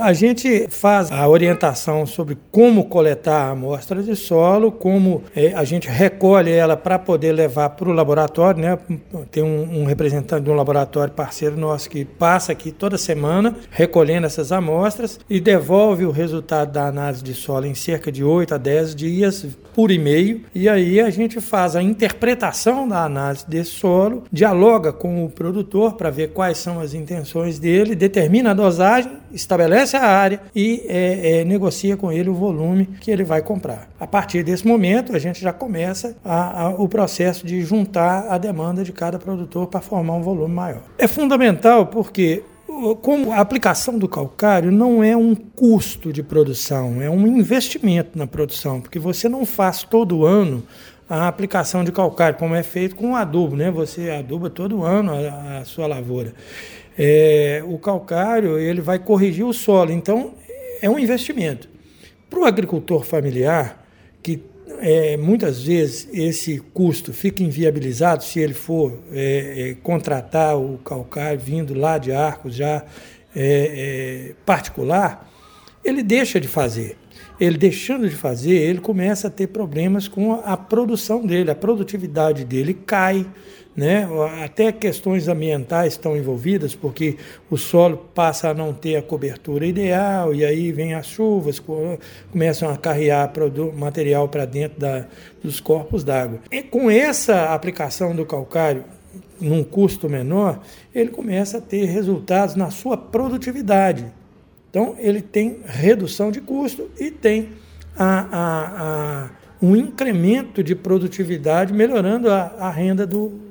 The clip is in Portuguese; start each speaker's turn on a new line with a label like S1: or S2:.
S1: A gente faz a orientação sobre como coletar a amostra de solo, como a gente recolhe ela para poder levar para o laboratório, né? Tem um representante de um laboratório parceiro nosso que passa aqui toda semana recolhendo essas amostras e devolve o resultado da análise de solo em cerca de 8 a 10 dias por e-mail, e aí a gente faz a interpretação da análise desse solo, dialoga com o produtor para ver quais são as intenções dele, determina a dosagem, estabelece a área e negocia com ele o volume que ele vai comprar. A partir desse momento, a gente já começa o processo de juntar a demanda de cada produtor para formar um volume maior. É fundamental porque como a aplicação do calcário não é um custo de produção, é um investimento na produção, porque você não faz todo ano a aplicação de calcário, como é feito com o adubo, né? Você aduba todo ano a sua lavoura. O calcário ele vai corrigir o solo, então é um investimento. Para o agricultor familiar, que muitas vezes esse custo fica inviabilizado se ele for contratar o calcário vindo lá de Arcos já particular, ele deixa de fazer. Ele deixando de fazer, ele começa a ter problemas com a produção dele, a produtividade dele cai, né? Até questões ambientais estão envolvidas, porque o solo passa a não ter a cobertura ideal, e aí vem as chuvas, começam a carrear material para dentro dos corpos d'água. E com essa aplicação do calcário, num custo menor, ele começa a ter resultados na sua produtividade. Então, ele tem redução de custo e tem um incremento de produtividade, melhorando a renda do